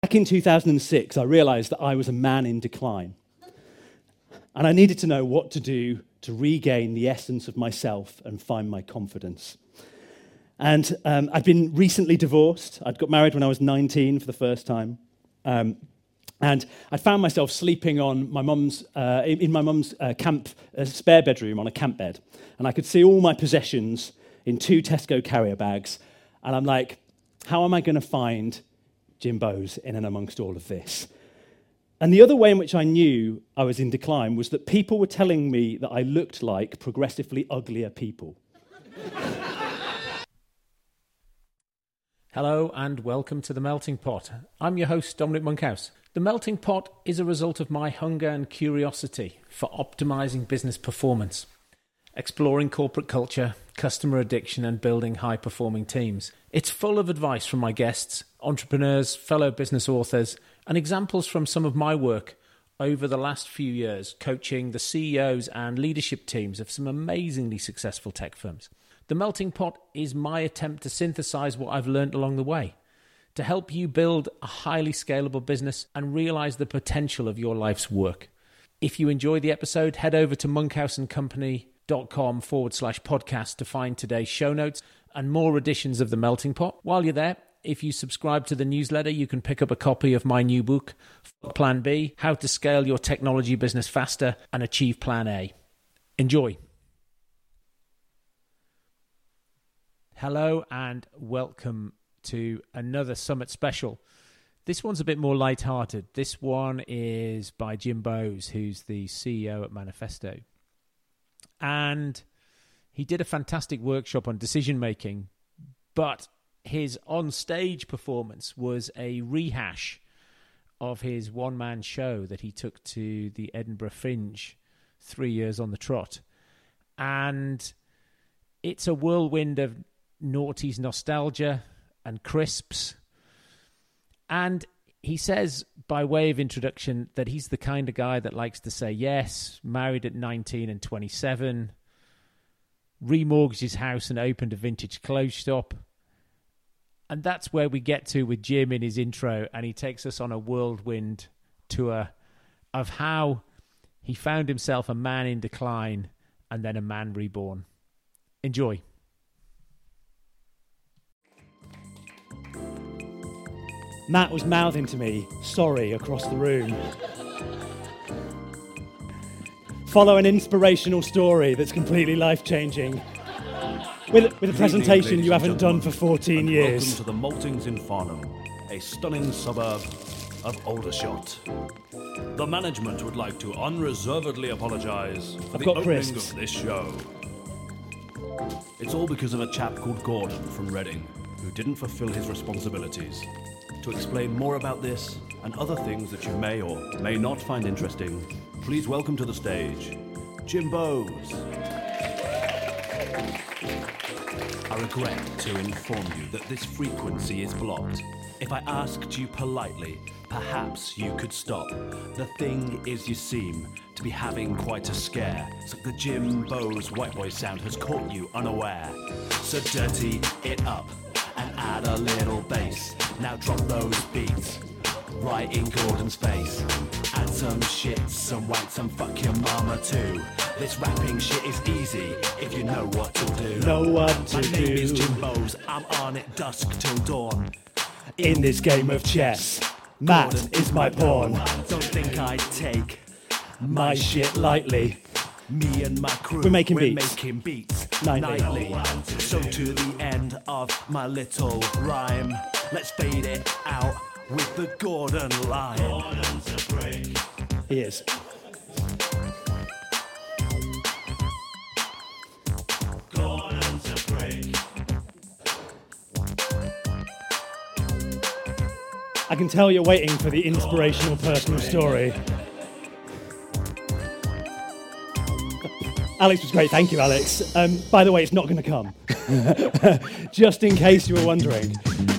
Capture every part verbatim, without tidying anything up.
back in two thousand six, I realised that I was a man in decline. And I needed to know what to do to regain the essence of myself and find my confidence. And um, I'd been recently divorced. I'd got married when I was nineteen for the first time. Um, and I found myself sleeping on my mum's, uh, in, in my mum's uh, camp, uh, spare bedroom on a camp bed. And I could see all my possessions in two Tesco carrier bags. And I'm like, how am I going to find Jim Bowes in and amongst all of this? And the other way in which I knew I was in decline was that people were telling me that I looked like progressively uglier people. Hello and welcome to The Melting Pot. I'm your host, Dominic Monkhouse. The Melting Pot is a result of my hunger and curiosity for optimizing business performance, exploring corporate culture, customer addiction, and building high-performing teams. It's full of advice from my guests, entrepreneurs, fellow business authors, and examples from some of my work over the last few years, coaching the C E Os and leadership teams of some amazingly successful tech firms. The Melting Pot is my attempt to synthesize what I've learned along the way, to help you build a highly scalable business and realize the potential of your life's work. If you enjoy the episode, head over to monkhouseandcompany.com forward slash podcast to find today's show notes and more editions of The Melting Pot. While you're there, if you subscribe to the newsletter, you can pick up a copy of my new book, Plan B, How to Scale Your Technology Business Faster and Achieve Plan A. Enjoy. Hello and welcome to another Summit special. This one's a bit more lighthearted. This one is by Jim Bowes, who's the C E O at Manifesto. And he did a fantastic workshop on decision making, but his on-stage performance was a rehash of his one-man show that he took to the Edinburgh Fringe three years on the trot. And it's a whirlwind of noughties nostalgia and crisps. And he says, by way of introduction, that he's the kind of guy that likes to say yes, married at nineteen and twenty-seven, remortgaged his house and opened a vintage clothes shop. And that's where we get to with Jim in his intro, and he takes us on a whirlwind tour of how he found himself a man in decline and then a man reborn. Enjoy. Matt was mouthing to me, sorry, across the room. Follow an inspirational story that's completely life-changing. With, with a presentation evening, you haven't done for fourteen years. Welcome to the Maltings in Farnham, a stunning suburb of Aldershot. The management would like to unreservedly apologise for I've the got opening crisps. of this show. It's all because of a chap called Gordon from Reading, who didn't fulfil his responsibilities. To explain more about this and other things that you may or may not find interesting, please welcome to the stage, Jim Bowes. I regret to inform you that this frequency is blocked. If I asked you politely, perhaps you could stop. The thing is, you seem to be having quite a scare. So the Jim Bowes white boy sound has caught you unaware. So dirty it up and add a little bass. Now drop those beats right in Gordon's face. Add some shit, some wank, some fuck your mama too. This rapping shit is easy if you know what to do. Know what to My do. name is Jim Bowes, I'm on it dusk till dawn. In this game of chess, Matt Gordon is my pawn. Don't think I'd take My shit lightly. me and my crew. We're making we're beats. making beats Nightly. nightly. So to the end of my little rhyme, let's fade it out with the Gordon line. Gordon's a break. He is. Gordon's a break. I can tell you're waiting for the inspirational personal story. Alex was great, thank you, Alex. Um, by the way, it's not going to come. Just in case you were wondering.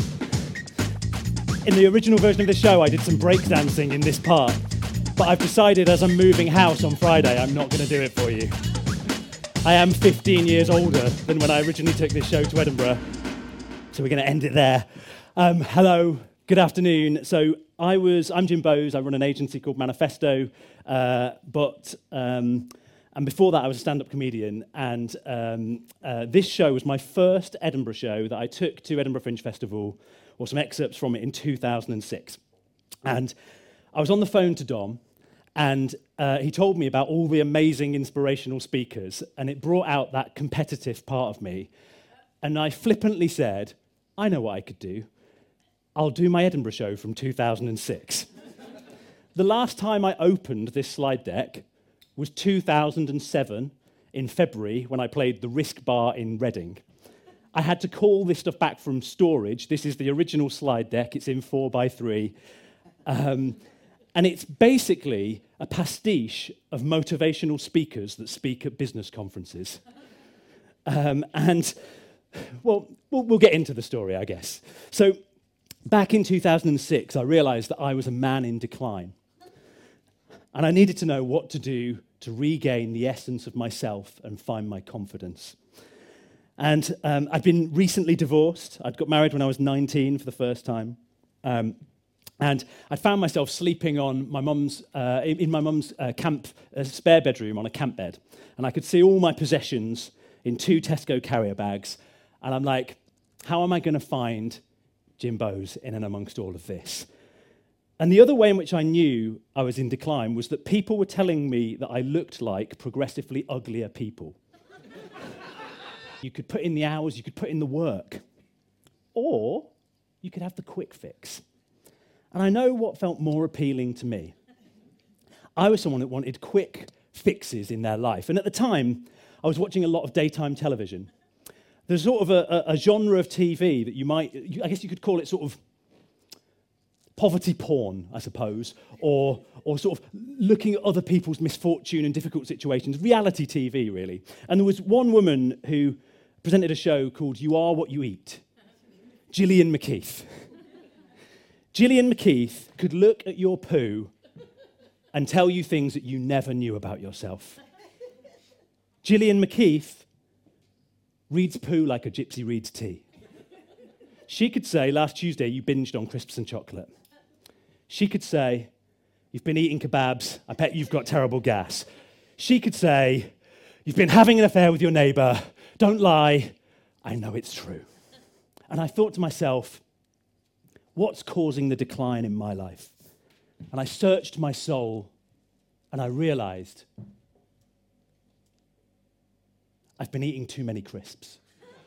In the original version of the show, I did some breakdancing in this part, but I've decided as I'm moving house on Friday, I'm not going to do it for you. I am fifteen years older than when I originally took this show to Edinburgh, so we're going to end it there. Um, hello, good afternoon. So I was, I'm Jim Bowes. I run an agency called Manifesto. Uh, but, um, and before that, I was a stand-up comedian. And um, uh, this show was my first Edinburgh show that I took to Edinburgh Fringe Festival, or some excerpts from it in two thousand six. And I was on the phone to Dom, and uh, he told me about all the amazing inspirational speakers, and it brought out that competitive part of me. And I flippantly said, I know what I could do. I'll do my Edinburgh show from two thousand six. The last time I opened this slide deck was two thousand seven in February when I played the Risk Bar in Reading. I had to call this stuff back from storage. This is the original slide deck. It's in four by three. Um, and it's basically a pastiche of motivational speakers that speak at business conferences. Um, and, well, well, we'll get into the story, I guess. So, back in two thousand six, I realized that I was a man in decline. And I needed to know what to do to regain the essence of myself and find my confidence. And um, I'd been recently divorced. I'd got married when I was nineteen for the first time. Um, and I found myself sleeping on my mum's, uh, in, in my mum's uh, camp, uh, spare bedroom on a camp bed. And I could see all my possessions in two Tesco carrier bags. And I'm like, how am I going to find Jim Bowes in and amongst all of this? And the other way in which I knew I was in decline was that people were telling me that I looked like progressively uglier people. You could put in the hours, you could put in the work, or you could have the quick fix. And I know what felt more appealing to me. I was someone that wanted quick fixes in their life. And at the time, I was watching a lot of daytime television. There's sort of a, a, a genre of T V that you might, I guess you could call it sort of poverty porn, I suppose, or, or sort of looking at other people's misfortune and difficult situations, reality T V, really. And there was one woman who presented a show called You Are What You Eat, Gillian McKeith. Gillian McKeith could look at your poo and tell you things that you never knew about yourself. Gillian McKeith reads poo like a gypsy reads tea. She could say, last Tuesday you binged on crisps and chocolate. She could say, you've been eating kebabs, I bet you've got terrible gas. She could say, you've been having an affair with your neighbour, don't lie, I know it's true. And I thought to myself, what's causing the decline in my life? And I searched my soul, and I realised I've been eating too many crisps.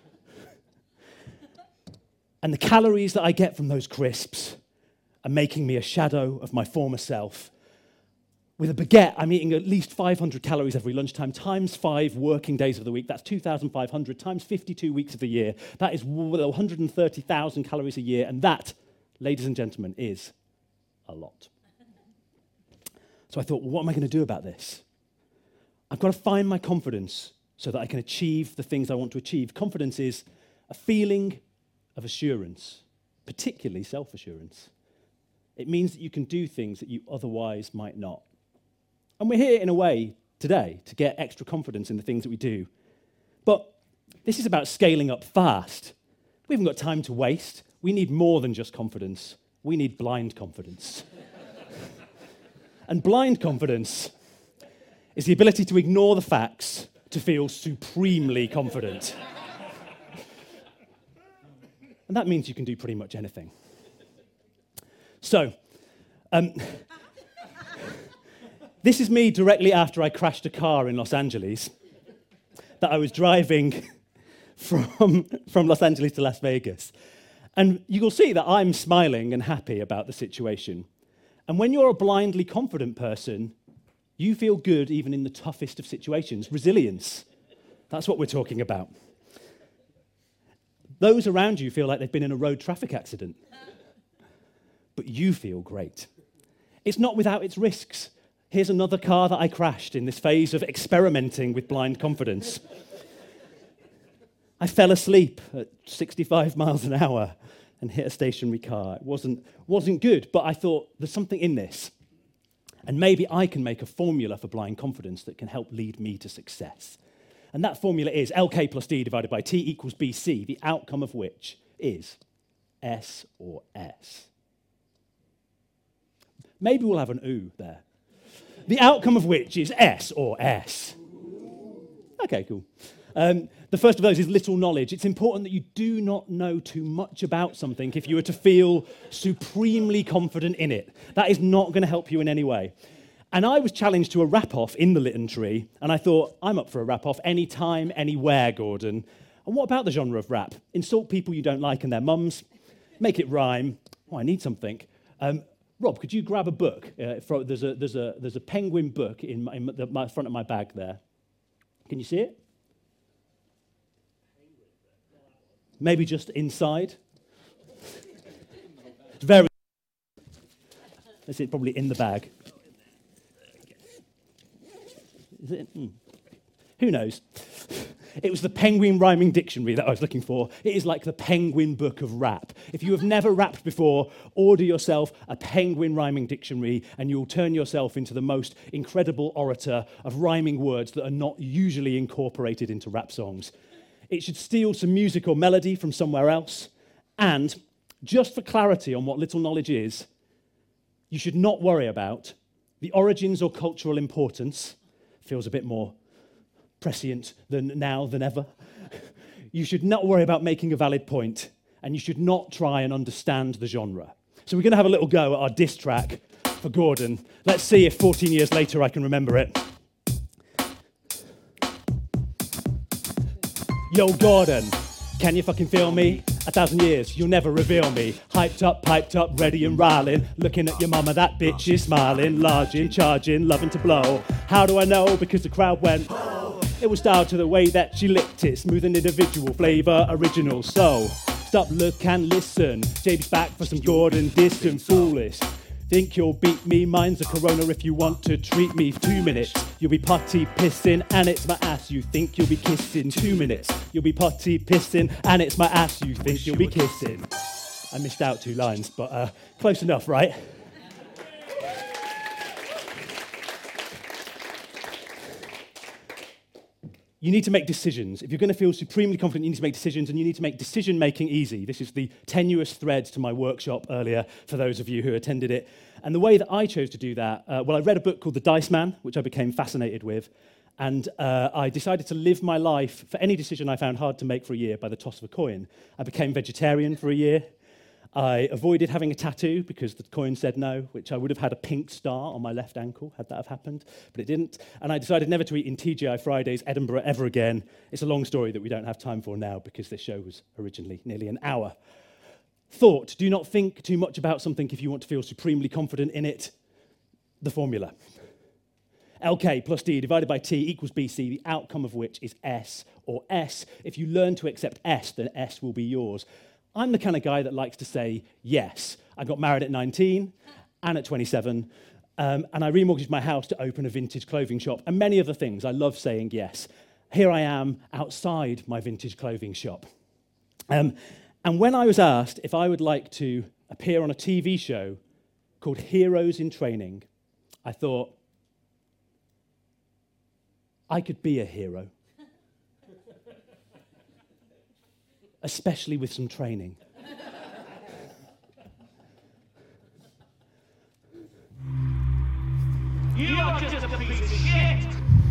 And the calories that I get from those crisps are making me a shadow of my former self. With a baguette, I'm eating at least five hundred calories every lunchtime, times five working days of the week. That's two thousand five hundred, times fifty-two weeks of the year. That is one hundred thirty thousand calories a year. And that, ladies and gentlemen, is a lot. So I thought, well, what am I going to do about this? I've got to find my confidence so that I can achieve the things I want to achieve. Confidence is a feeling of assurance, particularly self-assurance. It means that you can do things that you otherwise might not. And we're here in a way today to get extra confidence in the things that we do. But this is about scaling up fast. We haven't got time to waste. We need more than just confidence. We need blind confidence. And blind confidence is the ability to ignore the facts to feel supremely confident. And that means you can do pretty much anything. So, um, this is me directly after I crashed a car in Los Angeles that I was driving from, from Los Angeles to Las Vegas. And you will see that I'm smiling and happy about the situation. And when you're a blindly confident person, you feel good even in the toughest of situations. Resilience. That's what we're talking about. Those around you feel like they've been in a road traffic accident. But you feel great. It's not without its risks. Here's another car that I crashed in this phase of experimenting with blind confidence. I fell asleep at sixty-five miles an hour and hit a stationary car. It wasn't, wasn't good, but I thought there's something in this. And maybe I can make a formula for blind confidence that can help lead me to success. And that formula is L K plus D divided by T equals B C, the outcome of which is S or S. Maybe we'll have an ooh there. The outcome of which is S or S. Okay, cool. Um, the first of those is little knowledge. It's important that you do not know too much about something if you were to feel supremely confident in it. That is not going to help you in any way. And I was challenged to a rap-off in the Lytton Tree, and I thought, I'm up for a rap-off anytime, anywhere, Gordon. And what about the genre of rap? Insult people you don't like and their mums, make it rhyme. Oh, I need something. Um, Rob, could you grab a book? Uh, for, there's, a, there's, a, there's a Penguin book in, my, in the my front of my bag there. Can you see it? Maybe just inside. It's very. That's it, probably in the bag. Is it? Mm. Who knows? It was the Penguin Rhyming Dictionary that I was looking for. It is like the Penguin Book of Rap. If you have never rapped before, order yourself a Penguin Rhyming Dictionary and you'll turn yourself into the most incredible orator of rhyming words that are not usually incorporated into rap songs. It should steal some music or melody from somewhere else. And just for clarity on what little knowledge is, you should not worry about the origins or cultural importance. Feels a bit more prescient than now than ever. You should not worry about making a valid point, and you should not try and understand the genre. So we're going to have a little go at our diss track for Gordon. Let's see if fourteen years later I can remember it. Yo, Gordon, can you fucking feel me? A thousand years, you'll never reveal me. Hyped up, piped up, ready and riling. Looking at your mama, that bitch is smiling. Larging, charging, loving to blow. How do I know? Because the crowd went... It was styled to the way that she licked it. Smooth and individual, flavour original. So, stop, look and listen. J B's back for some Gordon distant foolish. Think you'll beat me? Mine's a Corona if you want to treat me. Two minutes, you'll be potty pissing and it's my ass. You think you'll be kissing. Two minutes, you'll be potty pissing and it's my ass. You think you'll be kissing. I missed out two lines, but uh, close enough, right? You need to make decisions. If you're going to feel supremely confident, you need to make decisions, and you need to make decision-making easy. This is the tenuous thread to my workshop earlier, for those of you who attended it. And the way that I chose to do that, uh, well, I read a book called The Dice Man, which I became fascinated with, and uh, I decided to live my life for any decision I found hard to make for a year by the toss of a coin. I became vegetarian for a year. I avoided having a tattoo because the coin said no, which I would have had a pink star on my left ankle had that have happened, but it didn't. And I decided never to eat in T G I Fridays, Edinburgh, ever again. It's a long story that we don't have time for now because this show was originally nearly an hour. Thought, do not think too much about something if you want to feel supremely confident in it. The formula. L K plus D divided by T equals B C, the outcome of which is S or S. If you learn to accept S, then S will be yours. I'm the kind of guy that likes to say yes. I got married at nineteen and at twenty-seven, um, and I remortgaged my house to open a vintage clothing shop, and many other things. I love saying yes. Here I am outside my vintage clothing shop. Um, and when I was asked if I would like to appear on a T V show called Heroes in Training, I thought, I could be a hero. Especially with some training. You are just a piece of shit!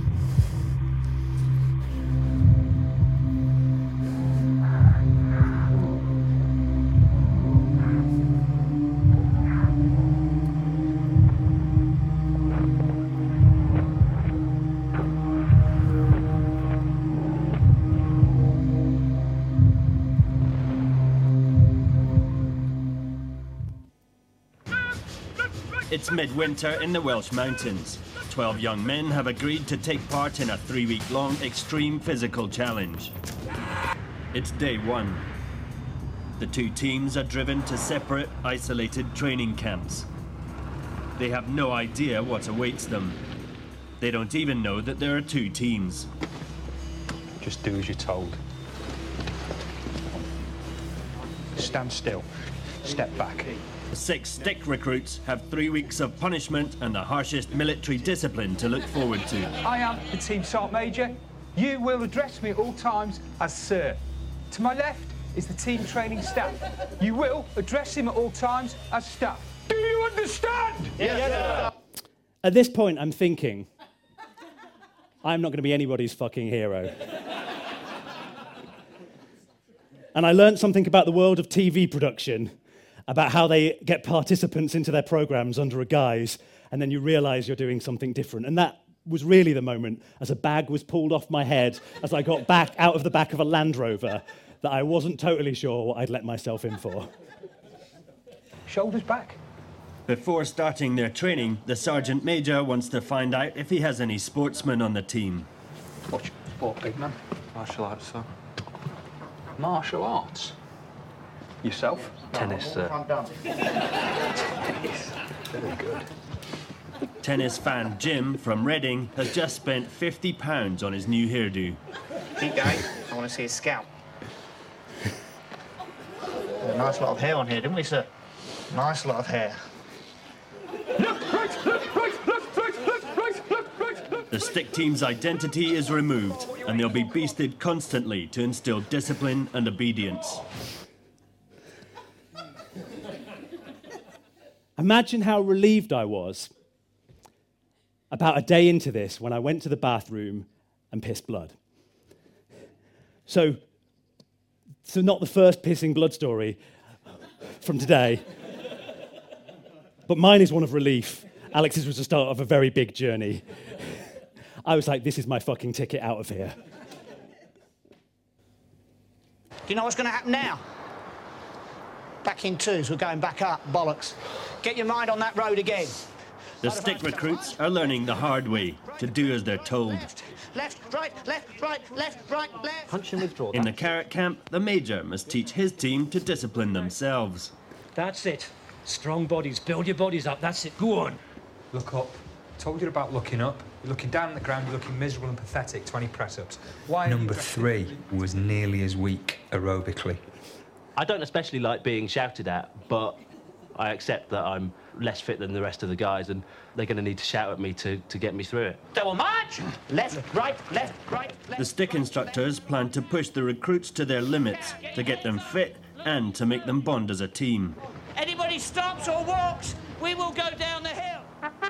It's midwinter in the Welsh Mountains. Twelve young men have agreed to take part in a three-week-long extreme physical challenge. It's day one. The two teams are driven to separate, isolated training camps. They have no idea what awaits them. They don't even know that there are two teams. Just do as you're told. Stand still. Step back. The six stick recruits have three weeks of punishment and the harshest military discipline to look forward to. I am the Team Sergeant Major. You will address me at all times as Sir. To my left is the team training staff. You will address him at all times as staff. Do you understand? At this point, I'm thinking, I'm not going to be anybody's fucking hero. And I learned something about the world of T V production, about how they get participants into their programs under a guise, and then you realize you're doing something different. And that was really the moment, as a bag was pulled off my head, as I got back out of the back of a Land Rover, that I wasn't totally sure what I'd let myself in for. Shoulders back. Before starting their training, the Sergeant Major wants to find out if he has any sportsmen on the team. What's your sport, big man? Martial arts, sir. Martial arts. Yourself? Tennis, sir. Tennis. Very good. Tennis fan Jim from Reading has just spent fifty pounds on his new hairdo. Keep going. I want to see his scalp. A nice lot of hair on here, didn't we, sir? Nice lot of hair. Left, right, left, right, left, right, left, right, left, right, left. The stick team's identity is removed, and they'll be beasted constantly to instill discipline and obedience. Imagine how relieved I was about a day into this when I went to the bathroom and pissed blood. So, so not the first pissing blood story from today, but mine is one of relief. Alex's was the start of a very big journey. I was like, this is my fucking ticket out of here. Do you know what's going to happen now? Back in twos, we're going back up, bollocks. Get your mind on that road again. The stick recruits are learning the hard way, to do as they're told. Left, left, right, left, right, left, right, left. Punch and withdraw. In the carrot camp, the Major must teach his team to discipline themselves. That's it. Strong bodies. Build your bodies up. That's it. Go on. Look up. Told you about looking up. You're looking down at the ground, you're looking miserable and pathetic. twenty press-ups. Why? Number three was nearly as weak aerobically. I don't especially like being shouted at, but I accept that I'm less fit than the rest of the guys, and they're going to need to shout at me to, to get me through it. Double march! Left, right, left, right, left. The stick instructors plan to push the recruits to their limits, to get them fit and to make them bond as a team. Anybody stops or walks, we will go down the hill.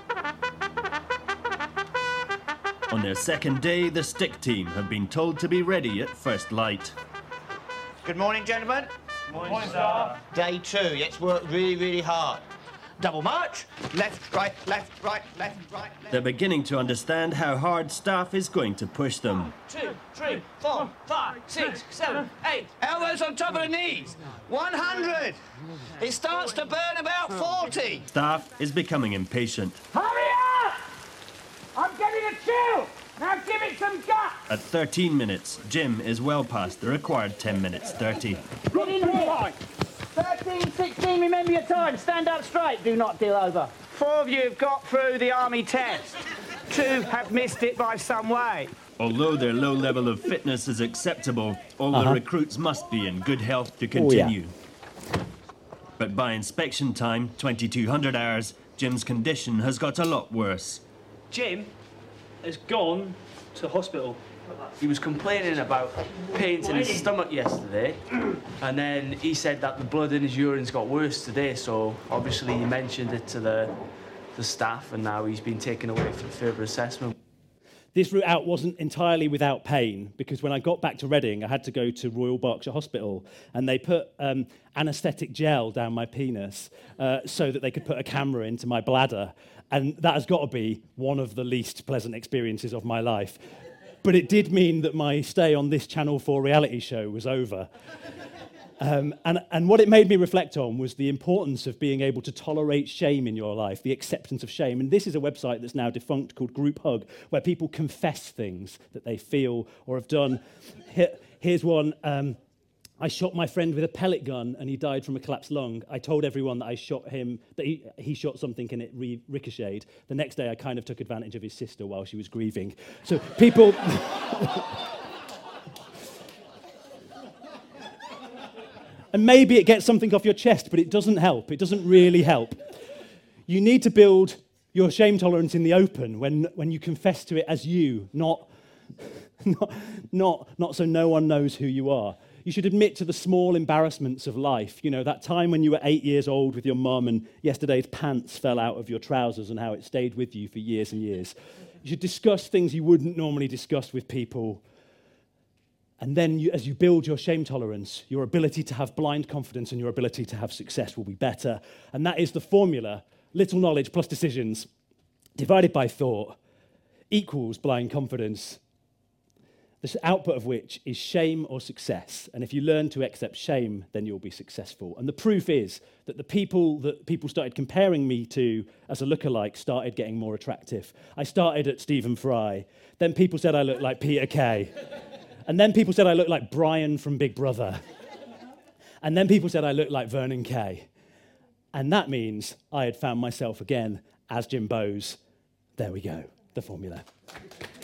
On their second day, the stick team have been told to be ready at first light. Good morning, gentlemen. Morning, sir. Day two. Let's work really, really hard. Double march. Left, right, left, right, left, right, left. They're beginning to understand how hard staff is going to push them. Two, three, four, five, six, seven, eight. Elbows on top of the knees. one hundred. It starts to burn about forty. Staff is becoming impatient. Hurry up! I'm getting a chill. Now give it some guts. At thirteen minutes, Jim is well past the required ten minutes thirty. Get in here. thirteen, sixteen, remember your time. Stand up straight. Do not keel over. Four of you have got through the army test. Two have missed it by some way. Although their low level of fitness is acceptable, all Uh-huh. the recruits must be in good health to Oh, yeah. continue. But by inspection time, twenty-two hundred hours, Jim's condition has got a lot worse. Jim has gone to hospital. He was complaining about pains in his stomach yesterday, and then he said that the blood in his urine's got worse today, so obviously he mentioned it to the, the staff, and now he's been taken away for further assessment. This route out wasn't entirely without pain, because when I got back to Reading, I had to go to Royal Berkshire Hospital, and they put um, anaesthetic gel down my penis uh, so that they could put a camera into my bladder. And that has got to be one of the least pleasant experiences of my life. But it did mean that my stay on this Channel four reality show was over. Um, and, and what it made me reflect on was the importance of being able to tolerate shame in your life, the acceptance of shame. And this is a website that's now defunct called Group Hug, where people confess things that they feel or have done. Here, here's one. Um, I shot my friend with a pellet gun and he died from a collapsed lung. I told everyone that I shot him, that he, he shot something and it re- ricocheted. The next day I kind of took advantage of his sister while she was grieving. So people... And maybe it gets something off your chest, but it doesn't help. It doesn't really help. You need to build your shame tolerance in the open when, when you confess to it as you, not, not, not, not so no one knows who you are. You should admit to the small embarrassments of life. You know, that time when you were eight years old with your mum and yesterday's pants fell out of your trousers and how it stayed with you for years and years. You should discuss things you wouldn't normally discuss with people. And then you, as you build your shame tolerance, your ability to have blind confidence and your ability to have success will be better. And that is the formula: little knowledge plus decisions divided by thought equals blind confidence. The output of which is shame or success. And if you learn to accept shame, then you'll be successful. And the proof is that the people that people started comparing me to as a lookalike started getting more attractive. I started at Stephen Fry. Then people said I looked like Peter Kay. And then people said I looked like Brian from Big Brother. And then people said I looked like Vernon Kay. And that means I had found myself again as Jim Bowes. There we go, the formula.